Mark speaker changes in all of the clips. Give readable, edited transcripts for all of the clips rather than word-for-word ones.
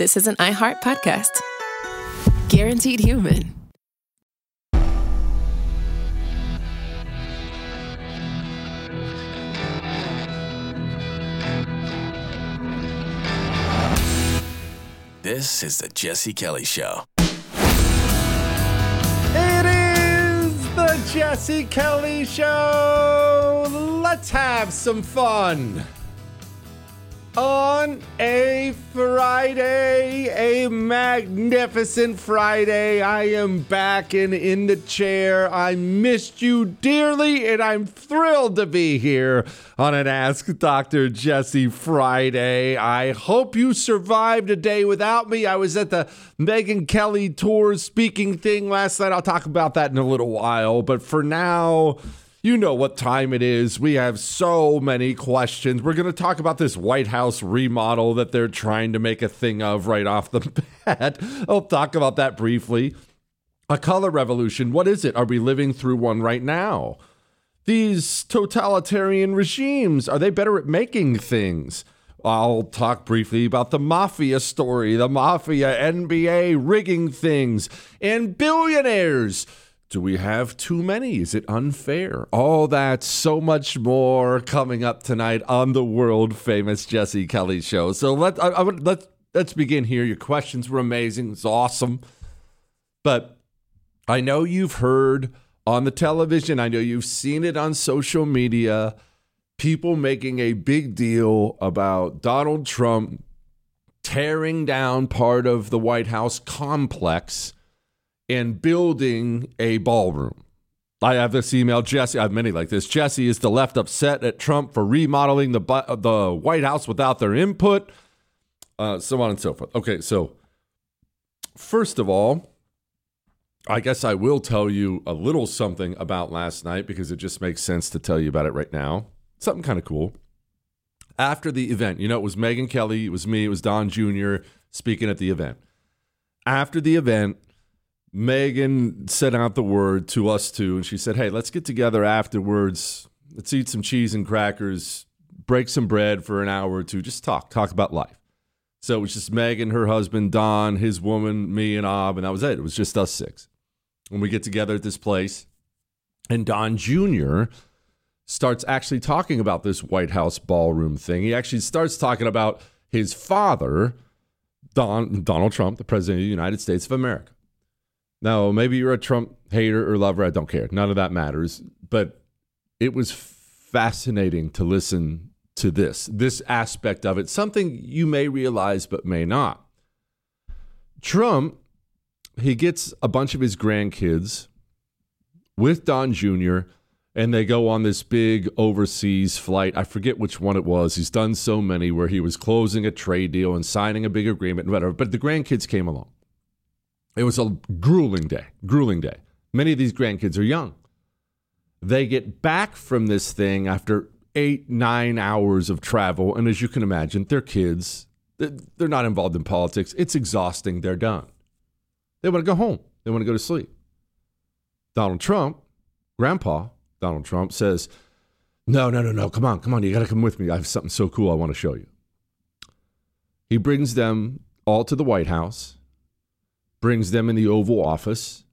Speaker 1: This is an iHeart podcast. Guaranteed Human.
Speaker 2: This is the Jesse Kelly Show.
Speaker 3: It is the Jesse Kelly Show. Let's have some fun. On a Friday, a magnificent Friday, I am back and in the chair. I missed you dearly, and I'm thrilled to be here on an Ask Dr. Jesse Friday. I hope you survived a day without me. I was at the Megyn Kelly tour speaking thing last night. I'll talk about that in a little while, but for now, you know what time it is. We have so many questions. We're going to talk about this White House remodel that they're trying to make a thing of right off the bat. I'll talk about that briefly. A color revolution. What is it? Are we living through one right now? These totalitarian regimes, are they better at making things? I'll talk briefly about the mafia story, the mafia, NBA rigging things, and billionaires. Do we have too many? Is it unfair? All that, so much more coming up tonight on the world famous Jesse Kelly Show. So let's begin here. Your questions were amazing. It's awesome. But I know you've heard on the television, I know you've seen it on social media, people making a big deal about Donald Trump tearing down part of the White House complex and building a ballroom. I have this email, Jesse, I have many like this. Jesse, is the left upset at Trump for remodeling the White House without their input? So on and so forth. Okay, so first of all, I guess I will tell you a little something about last night because it just makes sense to tell you about it right now. Something kind of cool. After the event, you know, it was Megyn Kelly, it was me, it was Don Jr. speaking at the event. After the event, Megyn sent out the word to us two, and she said, hey, let's get together afterwards. Let's eat some cheese and crackers, break some bread for an hour or two, just talk about life. So it was just Megyn, her husband, Don, his woman, me, and Ab, and that was it. It was just us six. And we get together at this place, and Don Jr. starts actually talking about this White House ballroom thing. He actually starts talking about his father, Donald Trump, the president of the United States of America. Now, maybe you're a Trump hater or lover. I don't care. None of that matters. But it was fascinating to listen to this aspect of it, something you may realize but may not. Trump, he gets a bunch of his grandkids with Don Jr., and they go on this big overseas flight. I forget which one it was. He's done so many where he was closing a trade deal and signing a big agreement and whatever. But the grandkids came along. It was a grueling day. Many of these grandkids are young. They get back from this thing after 8-9 hours of travel. And as you can imagine, they're kids. They're not involved in politics. It's exhausting. They're done. They want to go home. They want to go to sleep. Donald Trump, Grandpa Donald Trump, says, no. Come on. You got to come with me. I have something so cool I want to show you. He brings them all to the White House, brings them in the Oval Office,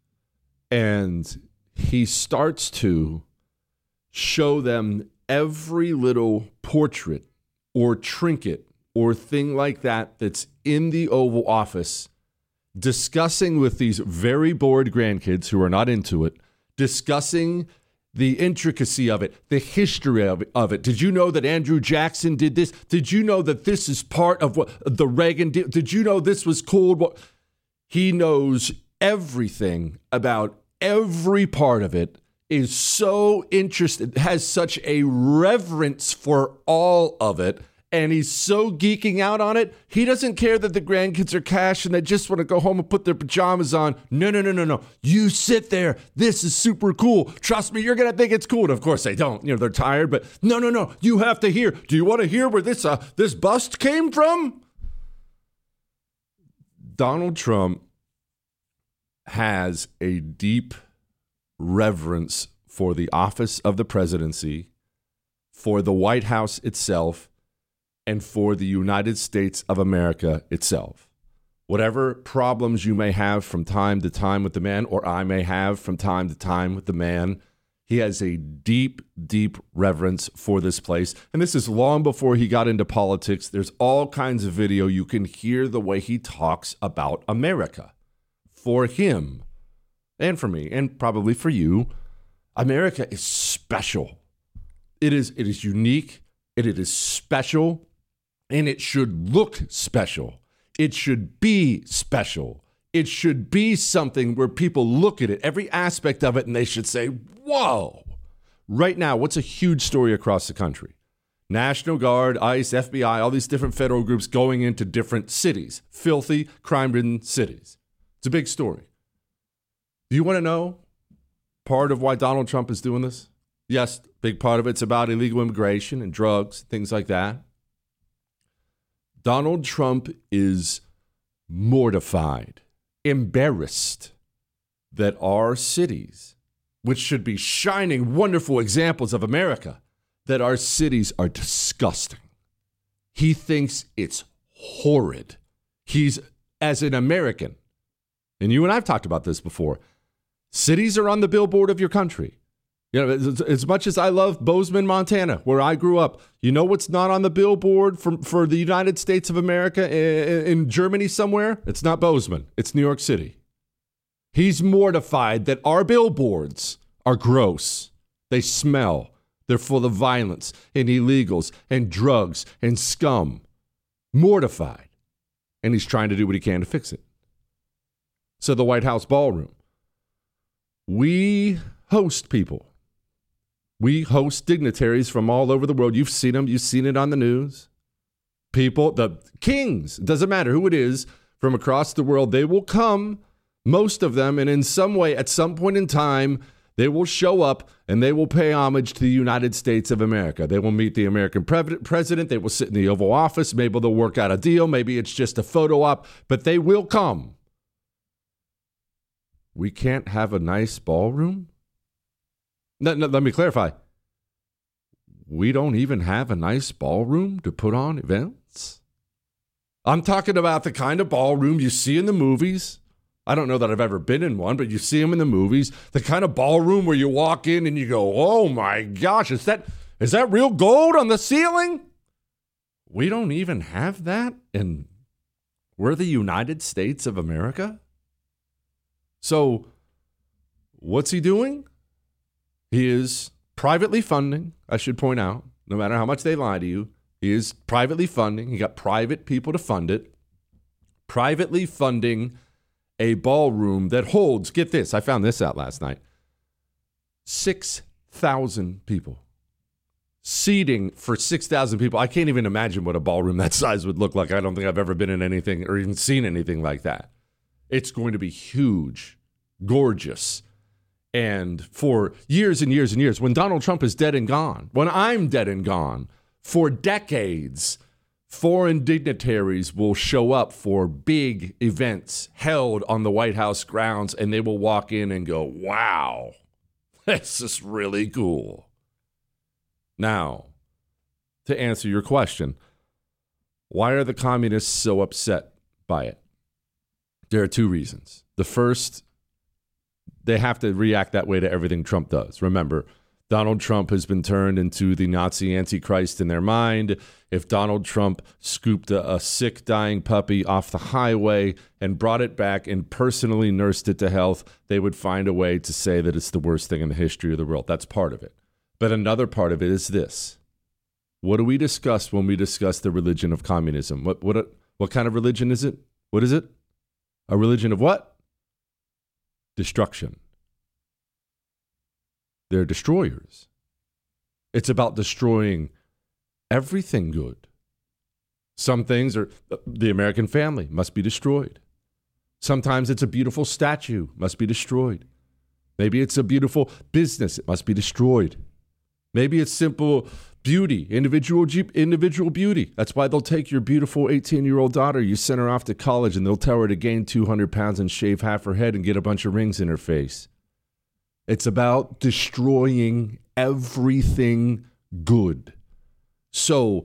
Speaker 3: and he starts to show them every little portrait or trinket or thing like that that's in the Oval Office, discussing with these very bored grandkids who are not into it, discussing the intricacy of it, the history of it. Did you know that Andrew Jackson did this? Did you know that this is part of what the Reagan did? Did you know this was called? He knows everything about every part of it, is so interested, has such a reverence for all of it, and he's so geeking out on it. He doesn't care that the grandkids are cash and they just want to go home and put their pajamas on. No. You sit there. This is super cool. Trust me, you're going to think it's cool. And of course they don't. You know, they're tired, but no. You have to hear. Do you want to hear where this bust came from? Donald Trump has a deep reverence for the office of the presidency, for the White House itself, and for the United States of America itself. Whatever problems you may have from time to time with the man, or I may have from time to time with the man, he has a deep, deep reverence for this place. And this is long before he got into politics. There's all kinds of video. You can hear the way he talks about America. For him, and for me, and probably for you, America is special. It is unique, it is special, and it should look special. It should be special. It should be something where people look at it, every aspect of it, and they should say, whoa. Right now, what's a huge story across the country? National Guard, ICE, FBI, all these different federal groups going into different cities, filthy, crime-ridden cities. It's a big story. Do you want to know part of why Donald Trump is doing this? Yes, big part of it's about illegal immigration and drugs, things like that. Donald Trump is mortified, embarrassed that our cities, which should be shining, wonderful examples of America, that our cities are disgusting. He thinks it's horrid. He's, as an American, and you and I've talked about this before, cities are on the billboard of your country. You know, as much as I love Bozeman, Montana, where I grew up, you know what's not on the billboard for the United States of America in Germany somewhere? It's not Bozeman. It's New York City. He's mortified that our billboards are gross. They smell. They're full of violence and illegals and drugs and scum. Mortified. And he's trying to do what he can to fix it. So the White House ballroom. We host people. We host dignitaries from all over the world. You've seen them. You've seen it on the news. People, the kings, doesn't matter who it is, from across the world, they will come, most of them, and in some way, at some point in time, they will show up and they will pay homage to the United States of America. They will meet the American president. They will sit in the Oval Office. Maybe they'll work out a deal. Maybe it's just a photo op, but they will come. We can't have a nice ballroom? No, let me clarify. We don't even have a nice ballroom to put on events? I'm talking about the kind of ballroom you see in the movies. I don't know that I've ever been in one, but you see them in the movies. The kind of ballroom where you walk in and you go, oh my gosh, is that real gold on the ceiling? We don't even have that, and we're the United States of America? So what's he doing? He is privately funding, I should point out, no matter how much they lie to you, he is privately funding. He got private people to fund it. Privately funding a ballroom that holds, get this, I found this out last night, 6,000 people. Seating for 6,000 people. I can't even imagine what a ballroom that size would look like. I don't think I've ever been in anything or even seen anything like that. It's going to be huge, gorgeous. And for years and years and years, when Donald Trump is dead and gone, when I'm dead and gone, for decades, foreign dignitaries will show up for big events held on the White House grounds, and they will walk in and go, wow, this is really cool. Now, to answer your question, why are the communists so upset by it? There are two reasons. The first, they have to react that way to everything Trump does. Remember, Donald Trump has been turned into the Nazi Antichrist in their mind. If Donald Trump scooped a sick, dying puppy off the highway and brought it back and personally nursed it to health, they would find a way to say that it's the worst thing in the history of the world. That's part of it. But another part of it is this. What do we discuss when we discuss the religion of communism? What kind of religion is it? What is it? A religion of what? Destruction. They're destroyers. It's about destroying everything good. Some things are, the American family must be destroyed. Sometimes it's a beautiful statue, must be destroyed. Maybe it's a beautiful business, it must be destroyed. Maybe it's simple beauty, individual beauty. That's why they'll take your beautiful 18-year-old daughter, you send her off to college, and they'll tell her to gain 200 pounds and shave half her head and get a bunch of rings in her face. It's about destroying everything good. So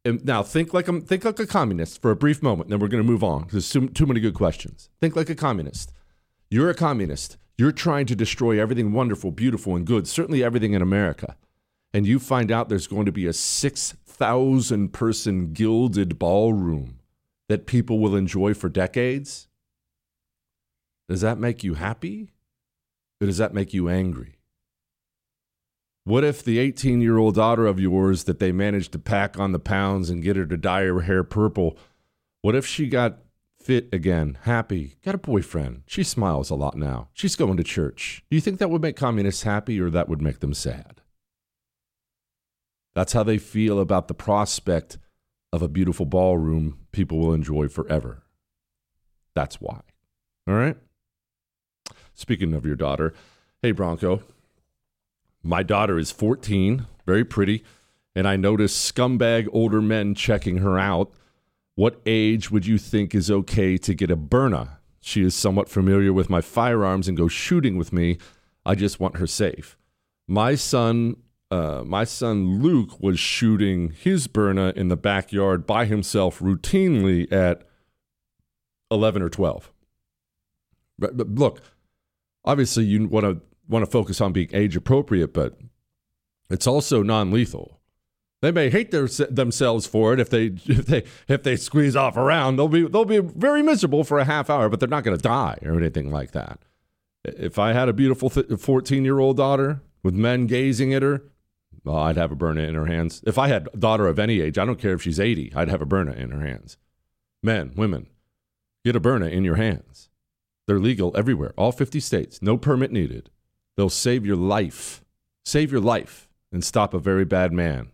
Speaker 3: And now think like a communist for a brief moment. Then we're going to move on. There's too many good questions. Think like a communist. You're a communist. You're trying to destroy everything wonderful, beautiful, and good, certainly everything in America. And you find out there's going to be a 6,000-person gilded ballroom that people will enjoy for decades. Does that make you happy? Or does that make you angry? What if the 18-year-old daughter of yours that they managed to pack on the pounds and get her to dye her hair purple, what if she got fit again, happy, got a boyfriend? She smiles a lot now. She's going to church. Do you think that would make communists happy or that would make them sad? That's how they feel about the prospect of a beautiful ballroom people will enjoy forever. That's why. All right? Speaking of your daughter, hey, Bronco. My daughter is 14, very pretty, and I notice scumbag older men checking her out. What age would you think is okay to get a Byrna? She is somewhat familiar with my firearms and goes shooting with me. I just want her safe. My son Luke was shooting his Byrna in the backyard by himself routinely at 11 or 12. But look, obviously you want to focus on being age appropriate, but it's also non-lethal. They may hate themselves for it if they squeeze off around. They'll be very miserable for a half hour, but they're not going to die or anything like that. If I had a beautiful 14-year-old daughter with men gazing at her, well, I'd have a Byrna in her hands. If I had a daughter of any age, I don't care if she's 80, I'd have a Byrna in her hands. Men, women, get a Byrna in your hands. They're legal everywhere, all 50 states, no permit needed. They'll save your life. Save your life and stop a very bad man.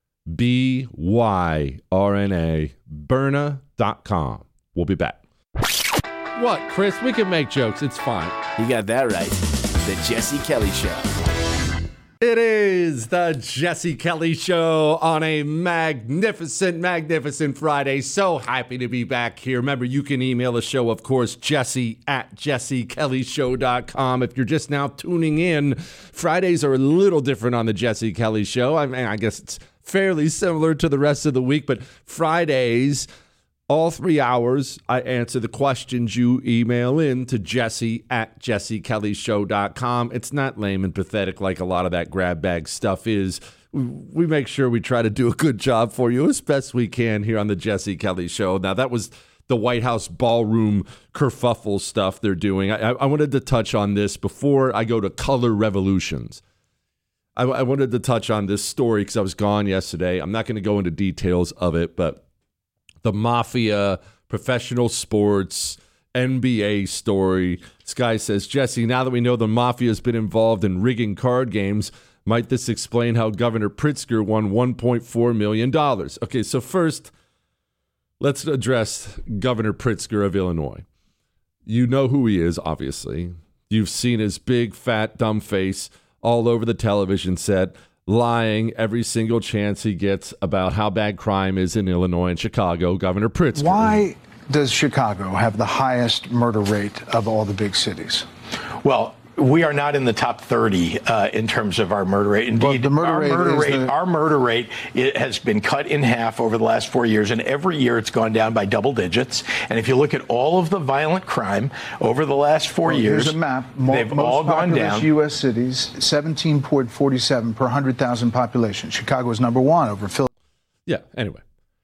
Speaker 3: BYRNA, Byrna.com. We'll be back. What, Chris? We can make jokes. It's fine.
Speaker 2: You got that right. The Jesse Kelly Show.
Speaker 3: It is the Jesse Kelly Show on a magnificent, magnificent Friday. So happy to be back here. Remember, you can email the show, of course, jesse@jessekellyshow.com. If you're just now tuning in, Fridays are a little different on the Jesse Kelly Show. I mean, I guess it's fairly similar to the rest of the week, but Fridays, all 3 hours, I answer the questions you email in to jesse@jessekellyshow.com. It's not lame and pathetic like a lot of that grab bag stuff is. We make sure we try to do a good job for you as best we can here on the Jesse Kelly Show. Now, that was the White House ballroom kerfuffle stuff they're doing. I wanted to touch on this before I go to color revolutions. I wanted to touch on this story because I was gone yesterday. I'm not going to go into details of it, but the mafia, professional sports, NBA story. This guy says, Jesse, now that we know the mafia has been involved in rigging card games, might this explain how Governor Pritzker won $1.4 million? Okay, so first, let's address Governor Pritzker of Illinois. You know who he is, obviously. You've seen his big, fat, dumb face all over the television set, lying every single chance he gets about how bad crime is in Illinois and Chicago. Governor Pritzker.
Speaker 4: Why does Chicago have the highest murder rate of all the big cities?
Speaker 5: Well, we are not in the top 30 in terms of our murder rate. Indeed,
Speaker 4: well,
Speaker 5: our murder rate it has been cut in half over the last 4 years, and every year it's gone down by double digits. And if you look at all of the violent crime over the last 4 years,
Speaker 4: here's a map.
Speaker 5: They've all gone down.
Speaker 4: U.S. cities, 17.47 per 100,000 population. Chicago is number one over Philadelphia.
Speaker 3: Yeah, anyway.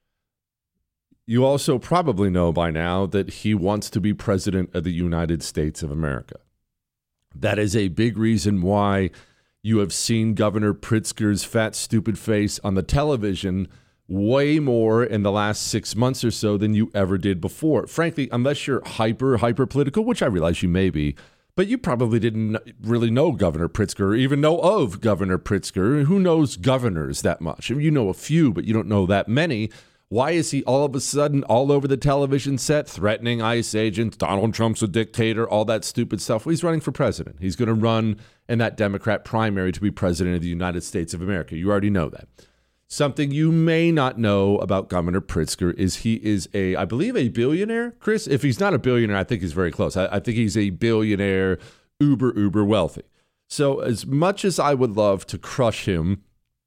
Speaker 3: You also probably know by now that he wants to be president of the United States of America. That is a big reason why you have seen Governor Pritzker's fat, stupid face on the television way more in the last 6 months or so than you ever did before. Frankly, unless you're hyper political, which I realize you may be, but you probably didn't really know Governor Pritzker or even know of Governor Pritzker. Who knows governors that much? I mean, you know a few, but you don't know that many. Why is he all of a sudden all over the television set threatening ICE agents? Donald Trump's a dictator, all that stupid stuff. Well, he's running for president. He's going to run in that Democrat primary to be president of the United States of America. You already know that. Something you may not know about Governor Pritzker is he is I believe a billionaire, Chris. If he's not a billionaire, I think he's very close. I think he's a billionaire, uber wealthy. So as much as I would love to crush him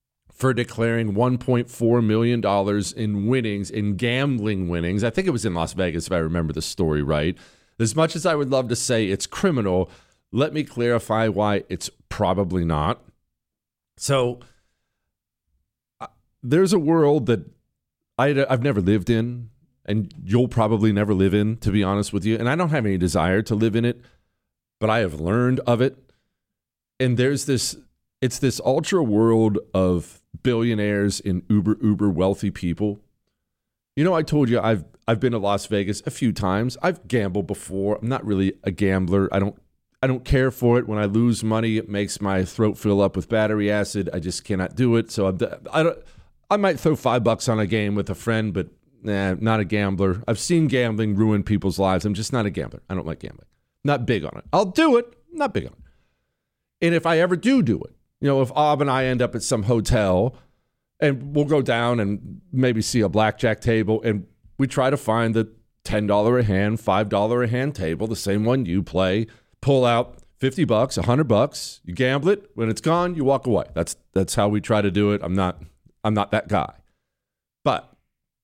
Speaker 3: for declaring $1.4 million in winnings, in gambling winnings. I think it was in Las Vegas, if I remember the story right. As much as I would love to say it's criminal, let me clarify why it's probably not. So there's a world that I've never lived in, and you'll probably never live in, to be honest with you. And I don't have any desire to live in it, but I have learned of it. And it's this ultra world of billionaires and uber wealthy people. You know, I told you I've been to Las Vegas a few times. I've gambled before. I'm not really a gambler. I don't care for it. When I lose money, it makes my throat fill up with battery acid. I just cannot do it. So I might throw $5 on a game with a friend, but not a gambler. I've seen gambling ruin people's lives. I'm just not a gambler. I don't like gambling. Not big on it. I'll do it. Not big on it. And if I ever do it, you know, if Ob and I end up at some hotel and we'll go down and maybe see a blackjack table and we try to find the $10 a hand, $5 a hand table, the same one you play, pull out $50, $100, you gamble it. When it's gone, you walk away. That's how we try to do it. I'm not that guy. But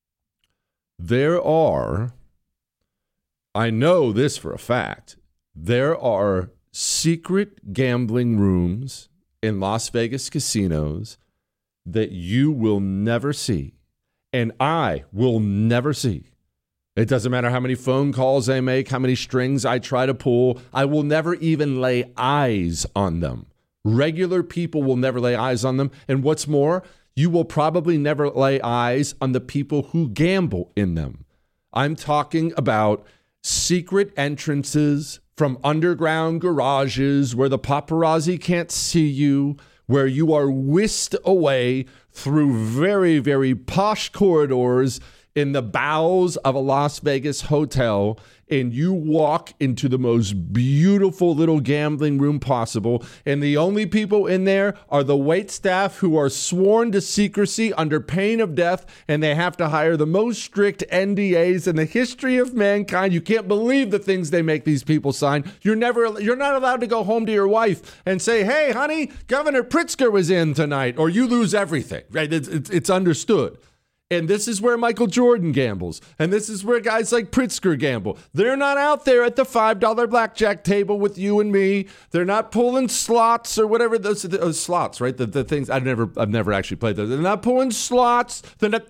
Speaker 3: I know this for a fact, there are secret gambling rooms in Las Vegas casinos that you will never see, and I will never see. It doesn't matter how many phone calls I make, how many strings I try to pull. I will never even lay eyes on them. Regular people will never lay eyes on them. And what's more, you will probably never lay eyes on the people who gamble in them. I'm talking about secret entrances from underground garages where the paparazzi can't see you, where you are whisked away through very, very posh corridors in the bowels of a Las Vegas hotel, and you walk into the most beautiful little gambling room possible, and the only people in there are the wait staff who are sworn to secrecy under pain of death, and they have to hire the most strict NDAs in the history of mankind. You can't believe the things they make these people sign. You're not allowed to go home to your wife and say, "Hey, honey, Governor Pritzker was in tonight," or you lose everything, right? It's understood. And this is where Michael Jordan gambles. And this is where guys like Pritzker gamble. They're not out there at the $5 blackjack table with you and me. They're not pulling slots or whatever those slots, right? The things I've never actually played those. They're not pulling slots.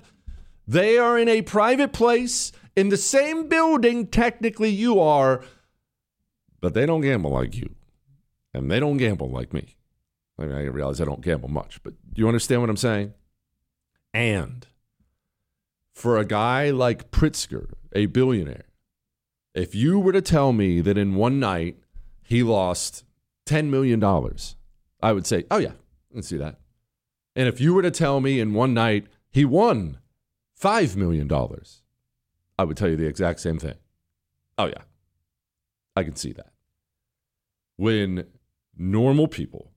Speaker 3: They are in a private place in the same building technically you are, but they don't gamble like you. And they don't gamble like me. I mean, I realize I don't gamble much, but do you understand what I'm saying? And for a guy like Pritzker, a billionaire, if you were to tell me that in one night he lost $10 million, I would say, oh yeah, I can see that. And if you were to tell me in one night he won $5 million, I would tell you the exact same thing. Oh yeah, I can see that. When normal people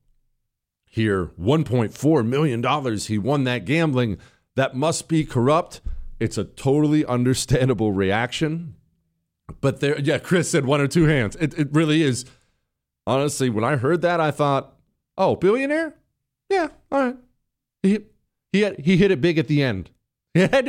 Speaker 3: hear $1.4 million, he won that gambling, that must be corrupt. It's a totally understandable reaction. But Chris said one or two hands. It really is. Honestly, when I heard that, I thought, oh, billionaire? Yeah, all right. He hit it big at the end. He had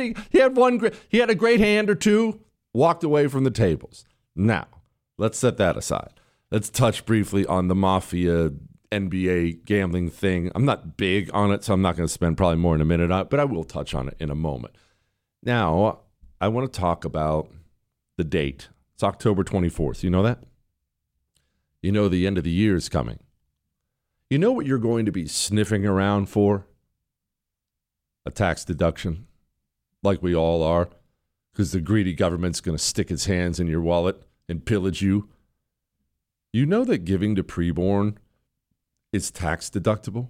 Speaker 3: a great hand or two, walked away from the tables. Now, let's set that aside. Let's touch briefly on the Mafia NBA gambling thing. I'm not big on it, so I'm not going to spend probably more than a minute on it, but I will touch on it in a moment. Now, I want to talk about the date. It's October 24th. You know that? You know the end of the year is coming. You know what you're going to be sniffing around for? A tax deduction, like we all are, because the greedy government's going to stick its hands in your wallet and pillage you. You know that giving to preborn is tax deductible?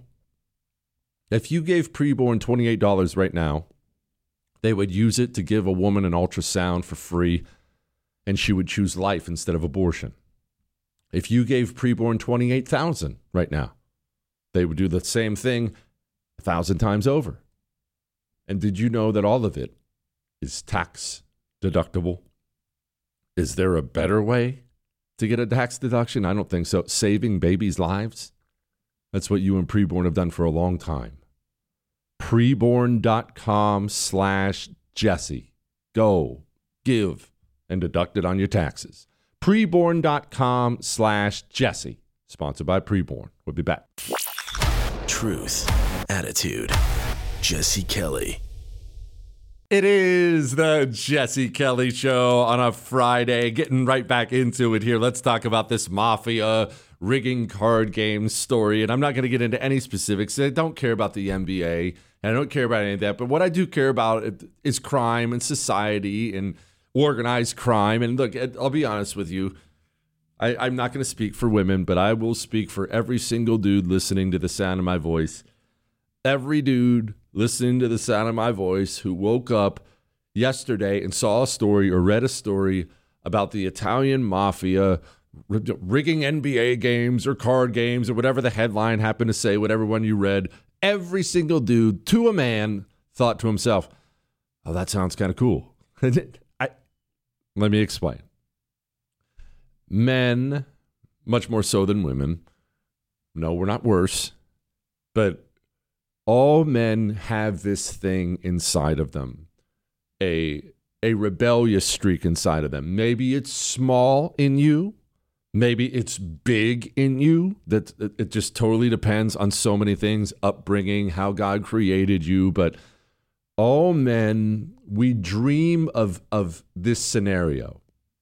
Speaker 3: If you gave preborn $28 right now, they would use it to give a woman an ultrasound for free, and she would choose life instead of abortion. If you gave preborn $28,000 right now, they would do the same thing 1,000 times over. And did you know that all of it is tax deductible? Is there a better way to get a tax deduction? I don't think so. Saving babies' lives? That's what you and preborn have done for a long time. Preborn.com/Jesse. Go, give, and deduct it on your taxes. Preborn.com/Jesse. Sponsored by Preborn. We'll be back.
Speaker 2: Truth, attitude, Jesse Kelly.
Speaker 3: It is the Jesse Kelly Show on a Friday. Getting right back into it here. Let's talk about this mafia rigging card game story. And I'm not going to get into any specifics. I don't care about the NBA, and I don't care about any of that. But what I do care about is crime and society and organized crime. And look, I'll be honest with you. I'm not going to speak for women, but I will speak for every single dude listening to the sound of my voice. Every dude listening to the sound of my voice who woke up yesterday and saw a story or read a story about the Italian mafia rigging NBA games or card games or whatever the headline happened to say, whatever one you read, every single dude to a man thought to himself, oh, that sounds kind of cool. Let me explain. Men, much more so than women, no, we're not worse, but all men have this thing inside of them, a rebellious streak inside of them. Maybe it's small in you. Maybe it's big in you. That it just totally depends on so many things, upbringing, how God created you. But all men, we dream of this scenario.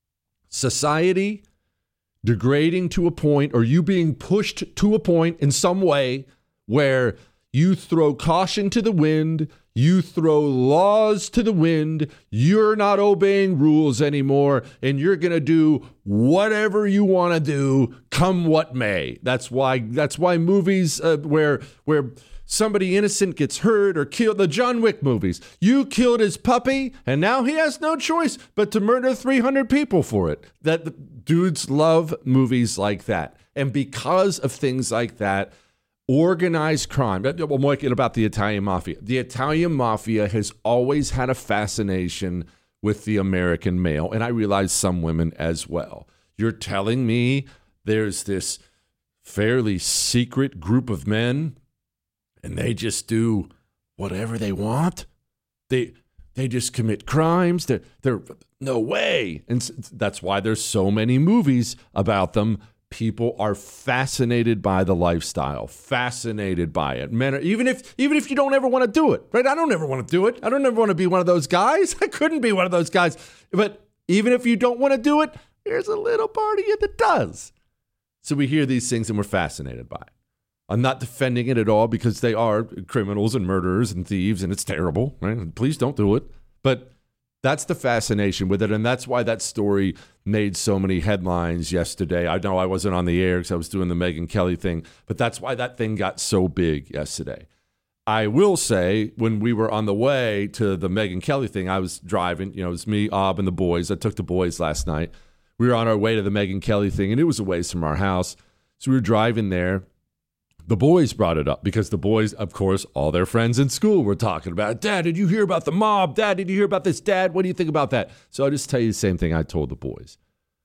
Speaker 3: Society degrading to a point, or you being pushed to a point in some way where you throw caution to the wind, you throw laws to the wind, you're not obeying rules anymore, and you're going to do whatever you want to do, come what may. That's why movies where somebody innocent gets hurt or killed, the John Wick movies, you killed his puppy, and now he has no choice but to murder 300 people for it. That the dudes love movies like that. And because of things like that, organized crime. I'm talking about the Italian mafia. The Italian mafia has always had a fascination with the American male, and I realize some women as well. You're telling me there's this fairly secret group of men, and they just do whatever they want? They just commit crimes? They're no way. And that's why there's so many movies about them. People are fascinated by the lifestyle, fascinated by it. Men, even if you don't ever want to do it, right? I don't ever want to do it. I don't ever want to be one of those guys. I couldn't be one of those guys. But even if you don't want to do it, there's a little part of you that does. So we hear these things and we're fascinated by it. I'm not defending it at all because they are criminals and murderers and thieves and it's terrible, right? Please don't do it. But that's the fascination with it, and that's why that story made so many headlines yesterday. I know I wasn't on the air because I was doing the Megyn Kelly thing, but that's why that thing got so big yesterday. I will say, when we were on the way to the Megyn Kelly thing, I was driving. It was me, Ob, and the boys. I took the boys last night. We were on our way to the Megyn Kelly thing, and it was a ways from our house. So we were driving there. The boys brought it up because the boys, of course, all their friends in school were talking about it. Dad, did you hear about the mob? Dad, did you hear about this? Dad, what do you think about that? So I'll just tell you the same thing I told the boys.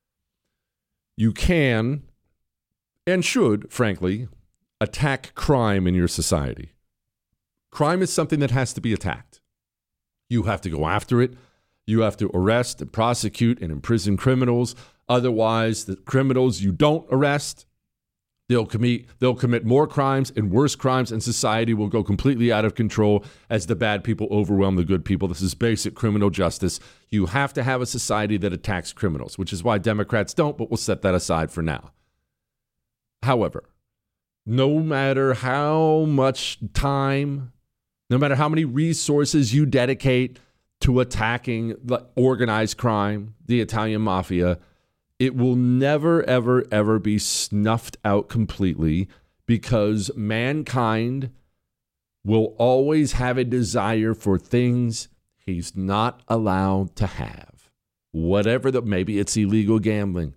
Speaker 3: You can and should, frankly, attack crime in your society. Crime is something that has to be attacked. You have to go after it. You have to arrest and prosecute and imprison criminals. Otherwise, the criminals you don't arrest, they'll commit more crimes and worse crimes, and society will go completely out of control as the bad people overwhelm the good people. This is basic criminal justice. You have to have a society that attacks criminals, which is why Democrats don't, but we'll set that aside for now. However, no matter how much time, no matter how many resources you dedicate to attacking organized crime, the Italian mafia, it will never, ever, ever be snuffed out completely because mankind will always have a desire for things he's not allowed to have. Whatever maybe it's illegal gambling.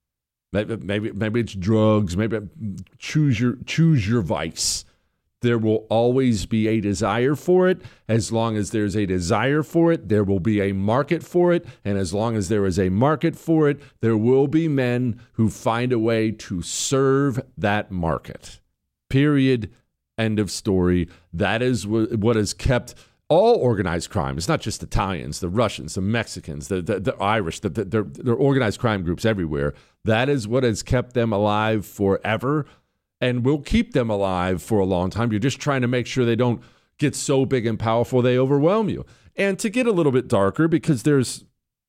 Speaker 3: Maybe it's drugs. Maybe choose your vice. There will always be a desire for it. As long as there's a desire for it, there will be a market for it. And as long as there is a market for it, there will be men who find a way to serve that market. Period. End of story. That is what has kept all organized crime. It's not just Italians, the Russians, the Mexicans, the Irish, they're organized crime groups everywhere. That is what has kept them alive forever and will keep them alive for a long time. You're just trying to make sure they don't get so big and powerful they overwhelm you. And to get a little bit darker, because there's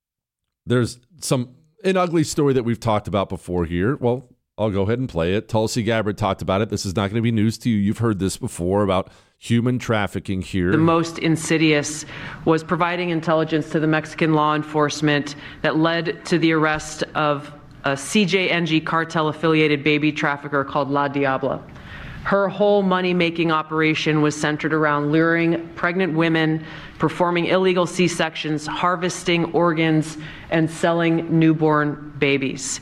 Speaker 3: an ugly story that we've talked about before here. Well, I'll go ahead and play it. Tulsi Gabbard talked about it. This is not going to be news to you. You've heard this before about human trafficking here.
Speaker 6: The most insidious was providing intelligence to the Mexican law enforcement that led to the arrest of a CJNG cartel-affiliated baby trafficker called La Diabla. Her whole money-making operation was centered around luring pregnant women, performing illegal C-sections, harvesting organs, and selling newborn babies.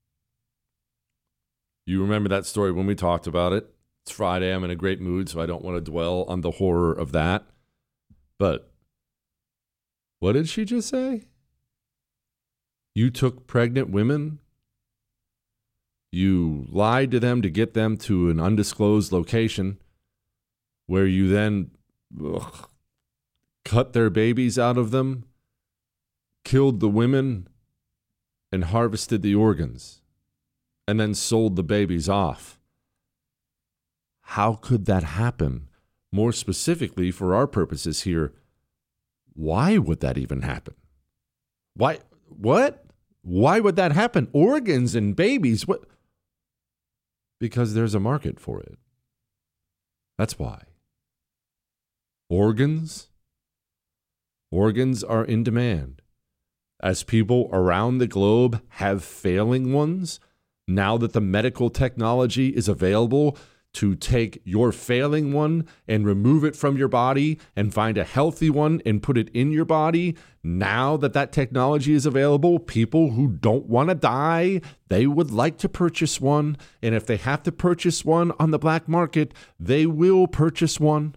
Speaker 3: You remember that story when we talked about it. It's Friday. I'm in a great mood, so I don't want to dwell on the horror of that. But what did she just say? You took pregnant women? You lied to them to get them to an undisclosed location where you then cut their babies out of them, killed the women, and harvested the organs, and then sold the babies off. How could that happen? More specifically, for our purposes here, why would that even happen? Why? What? Why would that happen? Organs and babies? What? Because there's a market for it. That's why. Organs are in demand. As people around the globe have failing ones, now that the medical technology is available to take your failing one and remove it from your body and find a healthy one and put it in your body, now that that technology is available, people who don't want to die, they would like to purchase one. And if they have to purchase one on the black market, they will purchase one.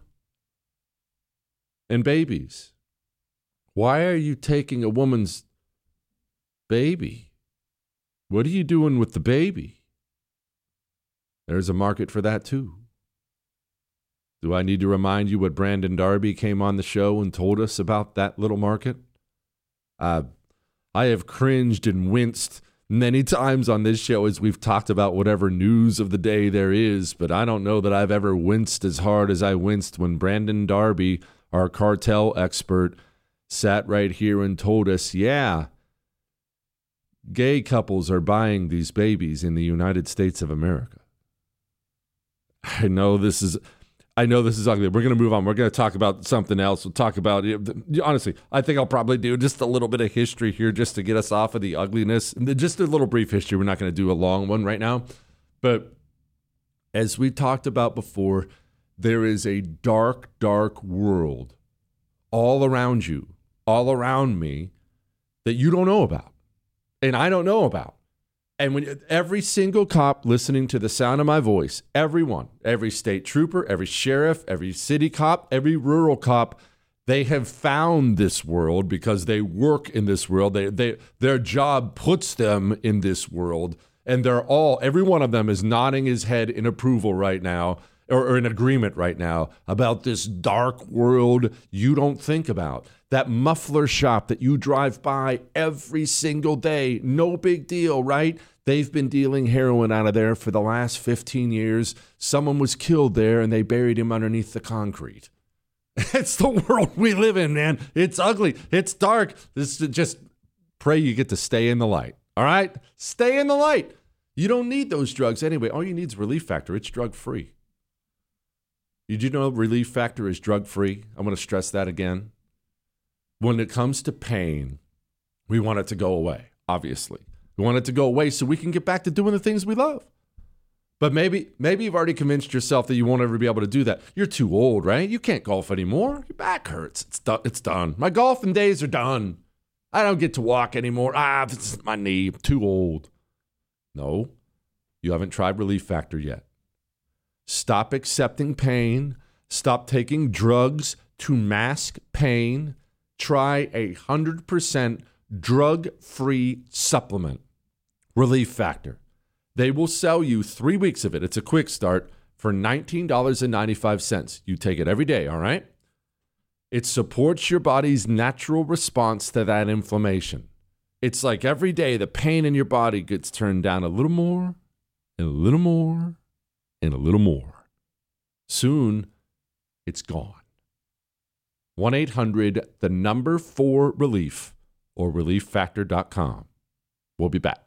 Speaker 3: And babies. Why are you taking a woman's baby? What are you doing with the baby? There's a market for that too. Do I need to remind you what Brandon Darby came on the show and told us about that little market? I have cringed and winced many times on this show as we've talked about whatever news of the day there is, but I don't know that I've ever winced as hard as I winced when Brandon Darby, our cartel expert, sat right here and told us, yeah, gay couples are buying these babies in the United States of America. I know this is ugly. We're going to move on. We're going to talk about something else. We'll talk about, honestly, I think I'll probably do just a little bit of history here just to get us off of the ugliness. Just a little brief history. We're not going to do a long one right now. But as we talked about before, there is a dark, dark world all around you, all around me, that you don't know about. And I don't know about. And when every single cop listening to the sound of my voice, everyone, every state trooper, every sheriff, every city cop, every rural cop, they have found this world because they work in this world. Their job puts them in this world. And every one of them is nodding his head in approval right now, or in agreement right now about this dark world you don't think about. That muffler shop that you drive by every single day, no big deal, right? They've been dealing heroin out of there for the last 15 years. Someone was killed there and they buried him underneath the concrete. It's the world we live in, man. It's ugly. It's dark. Just pray you get to stay in the light. All right? Stay in the light. You don't need those drugs anyway. All you need is Relief Factor. It's drug-free. Did you know Relief Factor is drug-free? I'm going to stress that again. When it comes to pain, we want it to go away, obviously. We want it to go away so we can get back to doing the things we love. But maybe you've already convinced yourself that you won't ever be able to do that. You're too old, right? You can't golf anymore. Your back hurts. It's done. My golfing days are done. I don't get to walk anymore. This is my knee. I'm too old. No, you haven't tried Relief Factor yet. Stop accepting pain. Stop taking drugs to mask pain. Try 100% drug-free supplement, Relief Factor. They will sell you 3 weeks of it. It's a quick start for $19.95. You take it every day, all right? It supports your body's natural response to that inflammation. It's like every day the pain in your body gets turned down a little more and a little more and a little more. Soon, it's gone. 1-800-4RELIEF or relieffactor.com. We'll be back.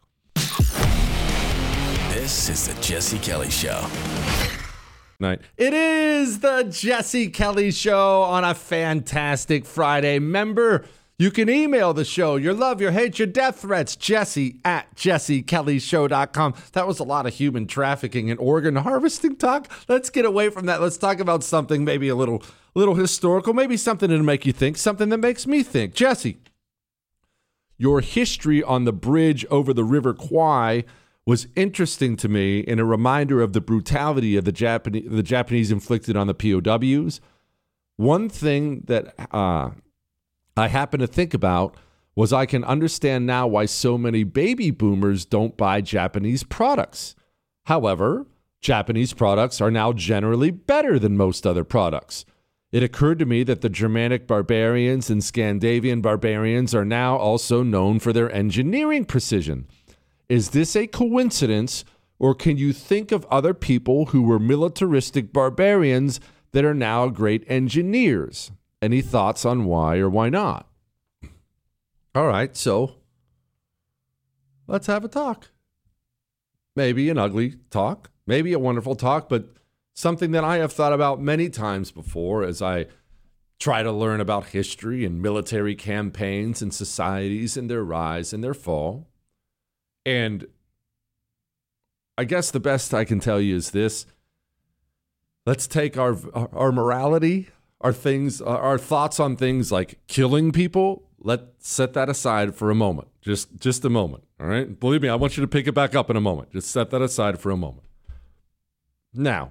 Speaker 2: This is the Jesse Kelly Show.
Speaker 3: Night. It is the Jesse Kelly Show on a fantastic Friday. Remember, you can email the show, your love, your hate, your death threats, jesse@jessekellyshow.com. That was a lot of human trafficking and organ harvesting talk. Let's get away from that. Let's talk about something maybe a little historical, maybe something that'll make you think, something that makes me think. Jesse, your history on the bridge over the River Kwai was interesting to me and a reminder of the brutality of the Japanese inflicted on the POWs. One thing that I happen to think about was I can understand now why so many baby boomers don't buy Japanese products. However, Japanese products are now generally better than most other products. It occurred to me that the Germanic barbarians and Scandinavian barbarians are now also known for their engineering precision. Is this a coincidence, or can you think of other people who were militaristic barbarians that are now great engineers? Any thoughts on why or why not? All right, so let's have a talk. Maybe an ugly talk, maybe a wonderful talk, but something that I have thought about many times before as I try to learn about history and military campaigns and societies and their rise and their fall. And I guess the best I can tell you is this. Let's take our morality, our thoughts on things like killing people. Let's set that aside for a moment. Just a moment. All right. Believe me, I want you to pick it back up in a moment. Just set that aside for a moment. Now,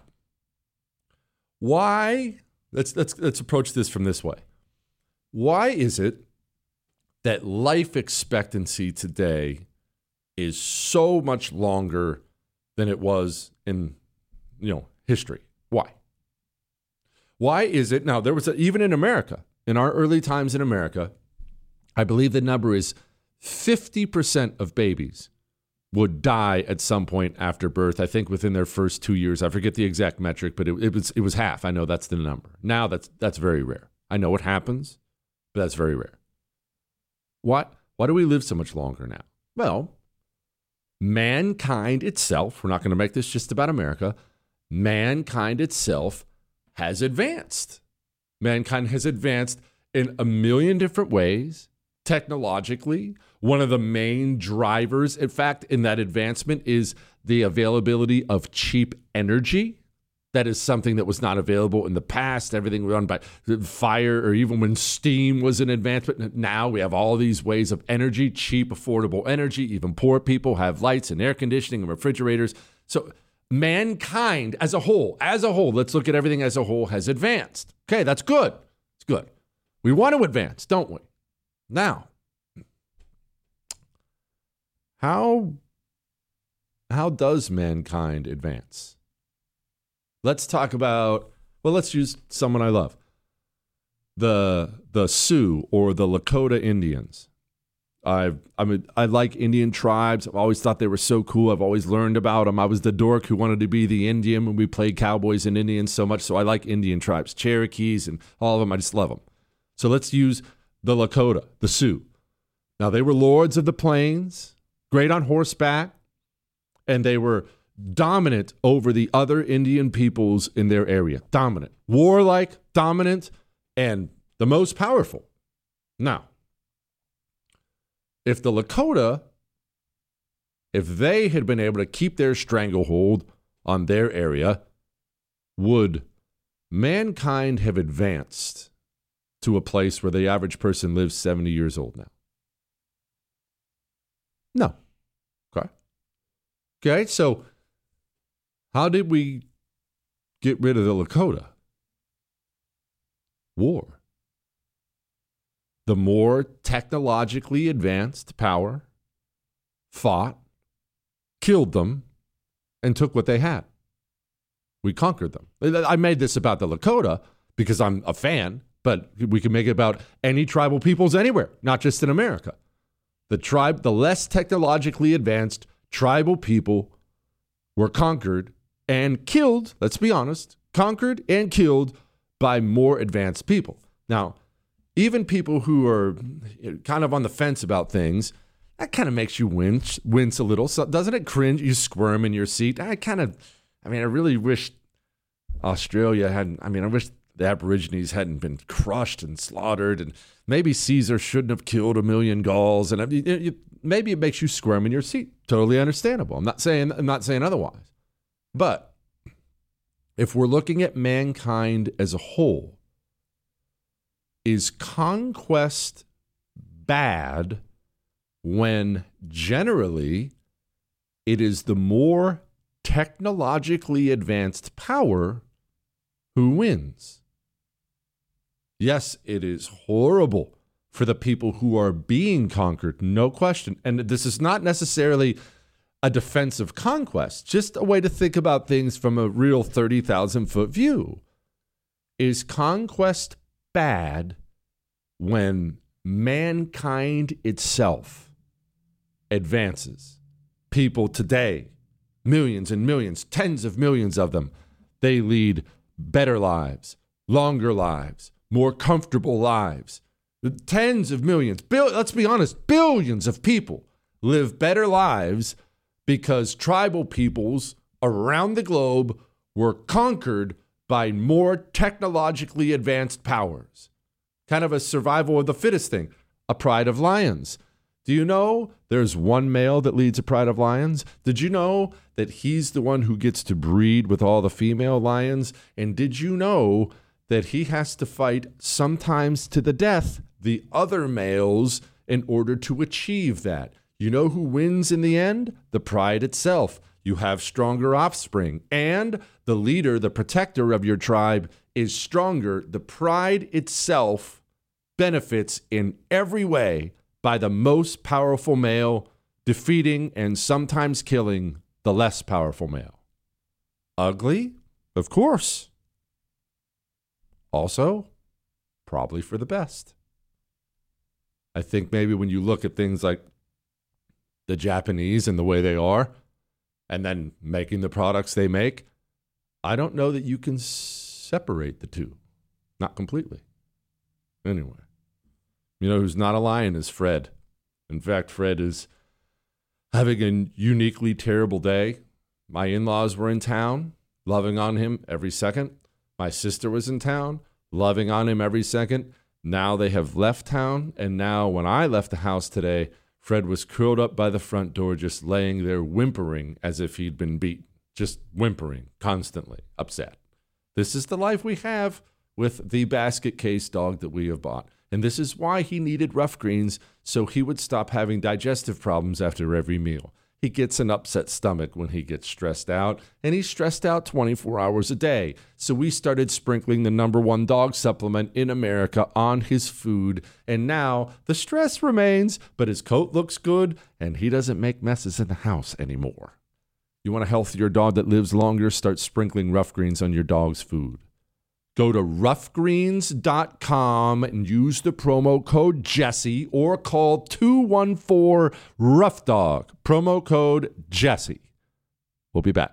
Speaker 3: why? Let's approach this from this way. Why is it that life expectancy today is so much longer than it was in, history? Why? Why is it? Now, there was even in America, in our early times in America, I believe the number is 50% of babies would die at some point after birth. I think within their first 2 years. I forget the exact metric, but it was half. I know that's the number. Now that's very rare. I know it happens, but that's very rare. Why do we live so much longer now? Well, mankind itself, we're not going to make this just about America, mankind itself has advanced. Mankind has advanced in a million different ways, technologically. One of the main drivers, in fact, in that advancement is the availability of cheap energy. That is something that was not available in the past. Everything run by fire, or even when steam was an advancement. Now we have all these ways of energy, cheap, affordable energy. Even poor people have lights and air conditioning and refrigerators. So mankind as a whole, let's look at everything as a whole, has advanced. Okay, that's good. It's good. We want to advance, don't we? Now, how does mankind advance? Let's talk about, let's use someone I love. The Sioux or the Lakota Indians. I like Indian tribes. I've always thought they were so cool. I've always learned about them. I was the dork who wanted to be the Indian when we played cowboys and Indians so much. So I like Indian tribes, Cherokees and all of them. I just love them. So let's use the Lakota, the Sioux. Now, they were lords of the plains, great on horseback, and they were dominant over the other Indian peoples in their area. Dominant. Warlike, dominant, and the most powerful. Now, if the Lakota, if they had been able to keep their stranglehold on their area, would mankind have advanced to a place where the average person lives 70 years old now? No. Okay, so how did we get rid of the Lakota? War. The more technologically advanced power fought, killed them, and took what they had. We conquered them. I made this about the Lakota because I'm a fan, but we can make it about any tribal peoples anywhere, not just in America. The less technologically advanced tribal people were conquered and killed, let's be honest, conquered and killed by more advanced people. Now, even people who are kind of on the fence about things, that kind of makes you wince a little. So doesn't it cringe? You squirm in your seat. I really wish Australia hadn't. I wish the Aborigines hadn't been crushed and slaughtered, and maybe Caesar shouldn't have killed 1 million Gauls. And maybe it makes you squirm in your seat. Totally understandable. I'm not saying otherwise. But if we're looking at mankind as a whole, is conquest bad when generally it is the more technologically advanced power who wins? Yes, it is horrible for the people who are being conquered, no question. And this is not necessarily a defense of conquest, just a way to think about things from a real 30,000-foot view. Is conquest bad when mankind itself advances? People today, millions and millions, tens of millions of them, they lead better lives, longer lives, more comfortable lives. Tens of millions, let's be honest, billions of people live better lives because tribal peoples around the globe were conquered by more technologically advanced powers. Kind of a survival of the fittest thing, a pride of lions. Do you know there's one male that leads a pride of lions? Did you know that he's the one who gets to breed with all the female lions? And did you know that he has to fight, sometimes to the death, the other males in order to achieve that? You know who wins in the end? The pride itself. You have stronger offspring, and the leader, the protector of your tribe, is stronger. The pride itself benefits in every way by the most powerful male defeating and sometimes killing the less powerful male. Ugly? Of course. Also, probably for the best. I think maybe when you look at things like the Japanese and the way they are, and then making the products they make, I don't know that you can separate the two. Not completely. Anyway, you know who's not a lion is Fred. In fact, Fred is having a uniquely terrible day. My in-laws were in town, loving on him every second. My sister was in town, loving on him every second. Now they have left town, and now when I left the house today, Fred was curled up by the front door, just laying there whimpering as if he'd been beaten, just whimpering constantly, upset. This is the life we have with the basket case dog that we have bought. And this is why he needed Rough Greens, so he would stop having digestive problems after every meal. He gets an upset stomach when he gets stressed out, and he's stressed out 24 hours a day. So we started sprinkling the #1 dog supplement in America on his food, and now the stress remains, but his coat looks good, and he doesn't make messes in the house anymore. You want a healthier dog that lives longer? Start sprinkling Rough Greens on your dog's food. Go to roughgreens.com and use the promo code Jesse or call 214-ROUGH-DOG. Promo code Jesse. We'll be back.